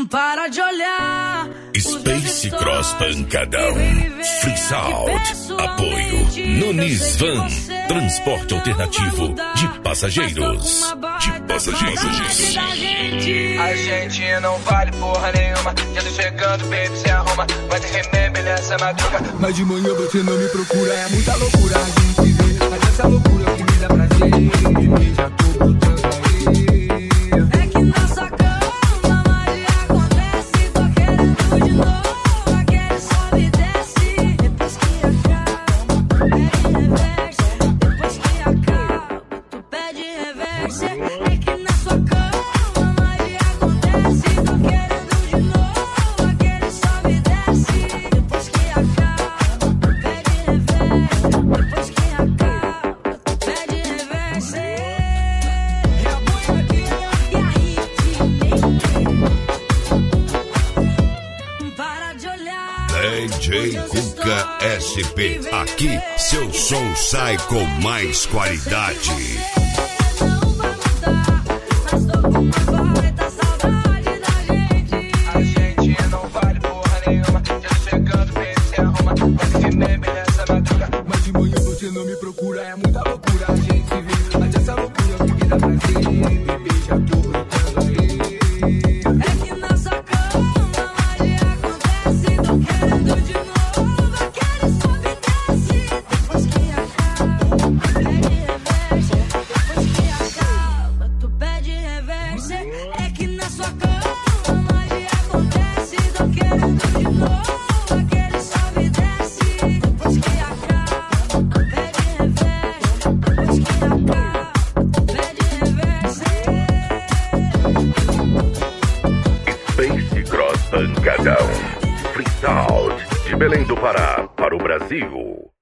Para de olhar. Space Cross Pancadão. Free Sound. Apoio Nunes Van. Transporte alternativo de passageiros. A gente não vale porra nenhuma. Já tô chegando, baby, se arruma. Vai ter remember nessa madruga. Mas de manhã você não me procura. É muita loucura a gente vê. Mas essa loucura que me dá prazer. Eu já tô botando aí. É que na sua cama magia acontece. Tô querendo de novo. Aquele sobe e desce. Depois que acaba, pede reverse. Depois que acaba, tu pede reverse. É que na sua cama magia acontece. Tô querendo de novo. Aquele sobe e desce. Depois que acaba, pede reverse. Depois que acaba, tu pede reverse. É a boiadinha e a ritmo. Para de olhar. DJ Cuca SP. Aqui seu som sai com mais qualidade. Não vai mudar, mas tô com uma baita saudade da gente. A gente não vale porra nenhuma. Já tô chegando, baby, se arruma. Vai ter remember nessa madruga. Mas de manhã você não me procura. É muita loucura a gente vê. Mas essa loucura que me dá prazer. Bebê, já tô botando aí. É que na sua cama magia acontece. Tô querendo de novo. Aquele sobe e desce. Depois que acaba, pede reverse. Depois que acaba, tu pede reverse. É que na sua cama magia acontece. Tô querendo de novo. Aquele sobe e desce. Depois que acaba, pede reverse. Depois que acaba, pede reverse. Space Cross Pancadão. Free Sound. De Belém do Pará para o Brasil.